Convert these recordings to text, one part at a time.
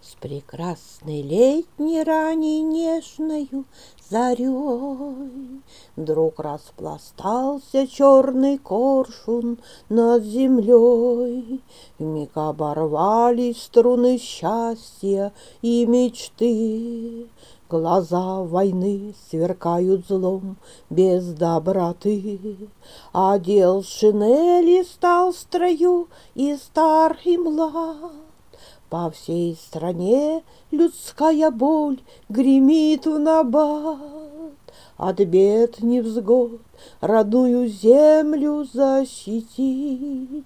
С прекрасной летней ранней нежною зарей вдруг распластался черный коршун над землей. Вмиг оборвались струны счастья и мечты. Глаза войны сверкают злом без доброты. Одел шинели, стал в строю и стар и млад. По всей стране людская боль гремит в набат. От бед невзгод родную землю защитить,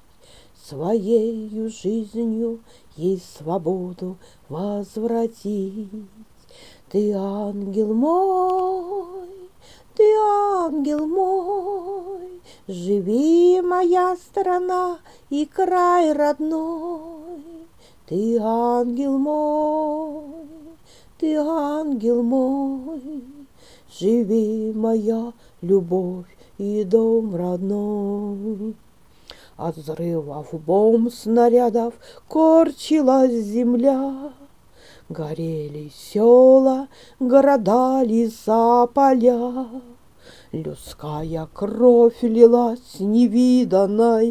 своею жизнью ей свободу возвратить. Ты ангел мой, ты ангел мой, живи, моя страна и край родной. Ты ангел мой, ты ангел мой, живи, моя любовь и дом родной. От взрывов бомб, снарядов корчилась земля. Горели села, города, леса, поля. Людская кровь лилась невиданной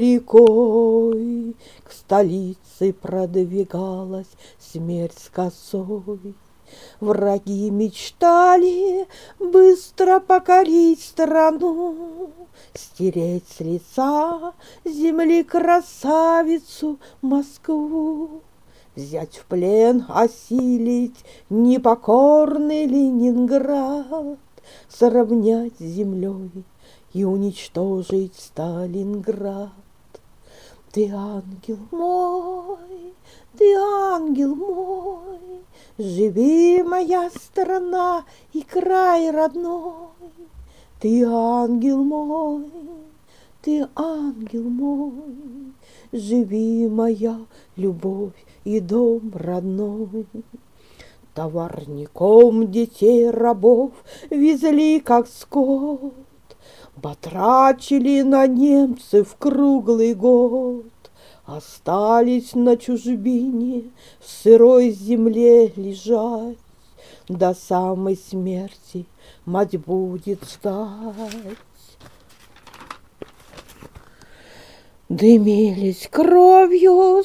рекой. К столице продвигалась смерть с косой. Враги мечтали быстро покорить страну, стереть с лица земли красавицу Москву. Взять в плен, осилить непокорный Ленинград, сравнять с землей и уничтожить Сталинград. Ты ангел мой, ты ангел мой, живи, моя страна и край родной. Ты ангел мой, ты ангел мой, живи, моя любовь и дом родной. Товарником детей рабов везли, как скот, батрачили на немцев круглый год. Остались на чужбине в сырой земле лежать, до самой смерти мать будет стать. Дымились кровью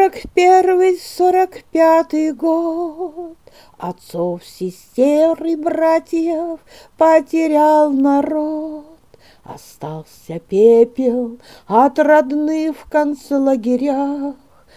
41-45 год. Отцов, сестер и братьев потерял народ. Остался пепел от родных в концлагерях,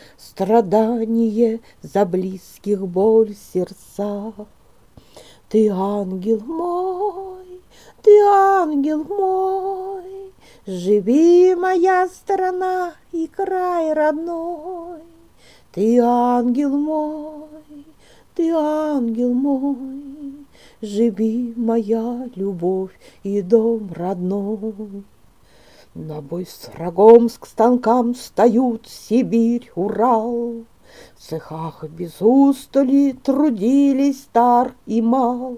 страдание за близких, боль в сердцах. Ты ангел мой, ты ангел мой, живи, моя страна и край родной. Ты ангел мой, ты ангел мой, живи, моя любовь и дом родной. На бой с врагом к станкам встают Сибирь, Урал. В цехах без устали трудились стар и мал.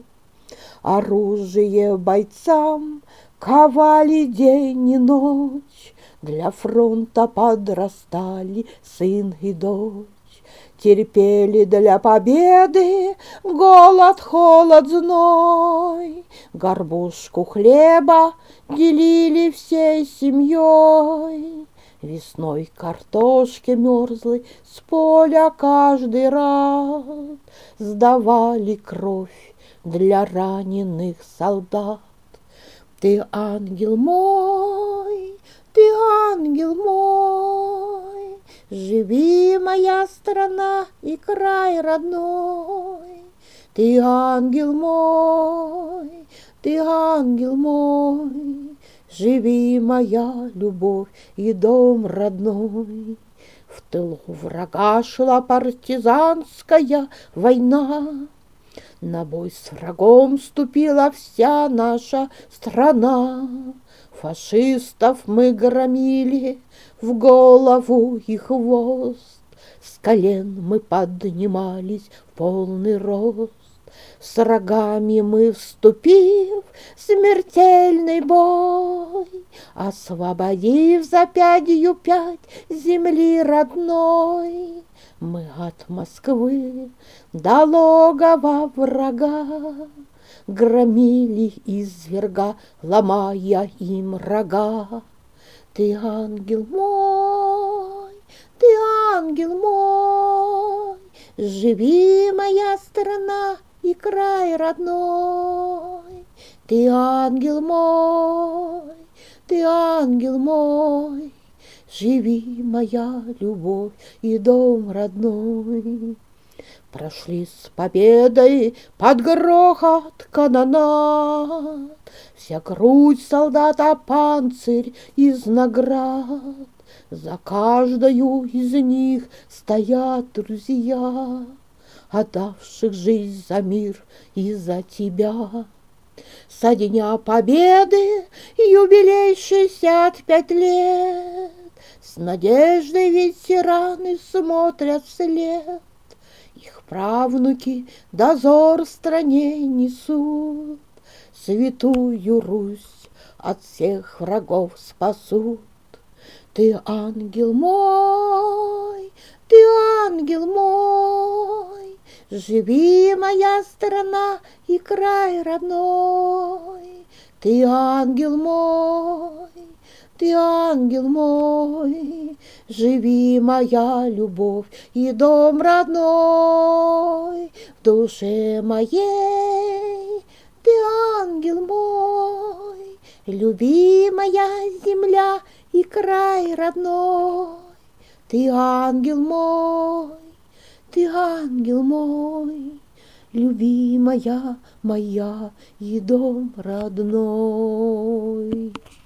Оружие бойцам ковали день и ночь, для фронта подрастали сын и дочь. Терпели для победы голод, холод, зной. Горбушку хлеба делили всей семьей. Весной картошки мерзлой с поля каждый раз сдавали кровь для раненых солдат. Ты ангел мой, ты ангел мой, живи, моя страна и край родной. Ты ангел мой, ты ангел мой, живи, моя любовь и дом родной. В тылу врага шла партизанская война. На бой с врагом вступила вся наша страна. Фашистов мы громили в голову и хвост. С колен мы поднимались в полный рост. С врагами мы, вступив в смертельный бой, освободив за 5 земли родной, Мы от Москвы до логова врага громили изверга, ломая им рога. Ты ангел мой, ты ангел мой, живи, моя страна и край родной. Ты ангел мой, ты ангел мой, живи, моя любовь и дом родной. Прошли с победой под грохот канонад, вся грудь солдата панцирь из наград. За каждою из них стоят друзья, отдавших жизнь за мир и за тебя. Со дня победы юбилей 65 лет, с надеждой ветераны смотрят вслед. Их правнуки дозор в стране несут, святую Русь от всех врагов спасут. Ты ангел мой, ты ангел мой, живи, моя страна и край родной. Ты ангел мой, ты ангел мой, живи, моя любовь и дом родной. В душе моей ты ангел мой, любимая земля и край родной. Ты ангел мой, ты ангел мой, любимая моя и дом родной.